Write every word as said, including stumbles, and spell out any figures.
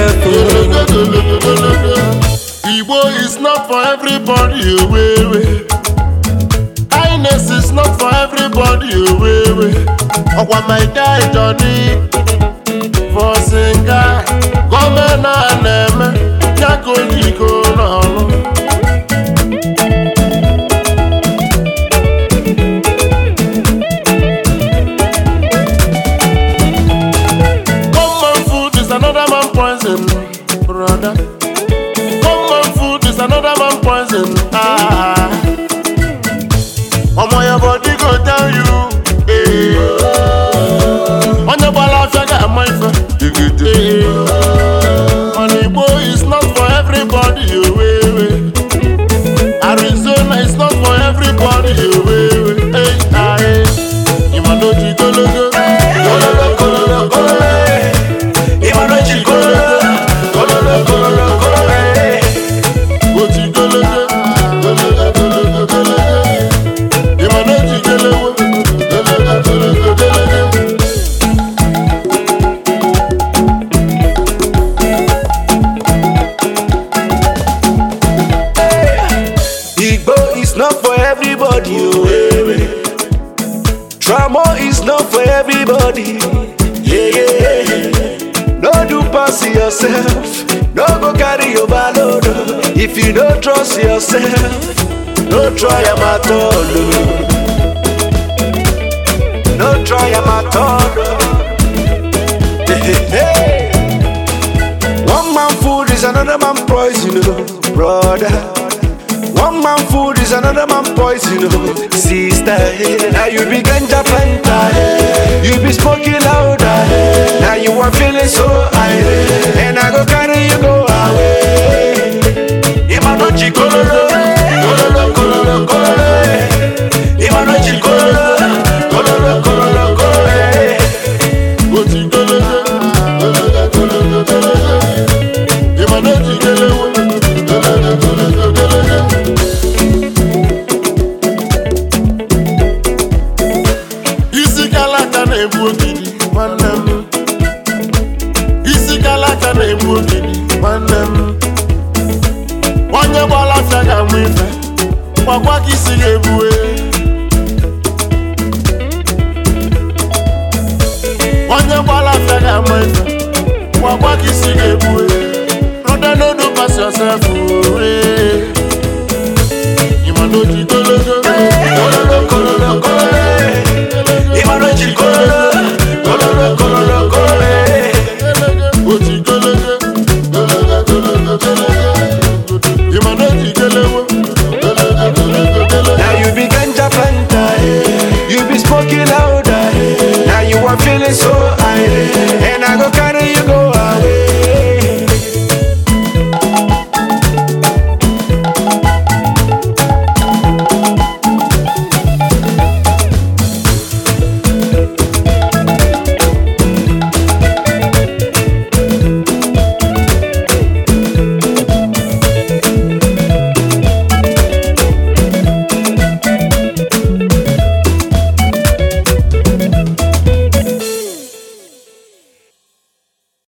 careful. Igbo is not for everybody, away. Kindness is not for everybody, away. Okwa my guy Johnny for singer, governor and Nyako Niko no. Another man poison, brother. Common food is another man poison. Ah, on my body go tell you. Eh. On your ball, I got my friend. Money boy is not for everybody. Arizona is not for everybody. Hey, ah, you man don't you go look. Trauma is not for everybody. Yeah, yeah, yeah. No do pass yourself. No go carry your ballad. If you don't trust yourself, no try am at all. No try am at all. Hey, hey. One man food is another man poison, brother. One man food is another man poison, sister. Now you be ganja fanta, you be smoking louder. Now you are feeling so high, and I go carry you go away. Imanochi kololo, kololo, kololo, kololo. Imanochi kololo, kololo, kololo, kololo. Oti kololo, kololo, kololo, kololo. Imanochi kololo. Isi kalaka na-egbu ogidi nwanne m. Onye gbala afịa ga-amụ ife, gwakwa ka isi ga-ebue. Onye gbala afịa ga-amụ ife, gwakwa ka isi ga-ebue.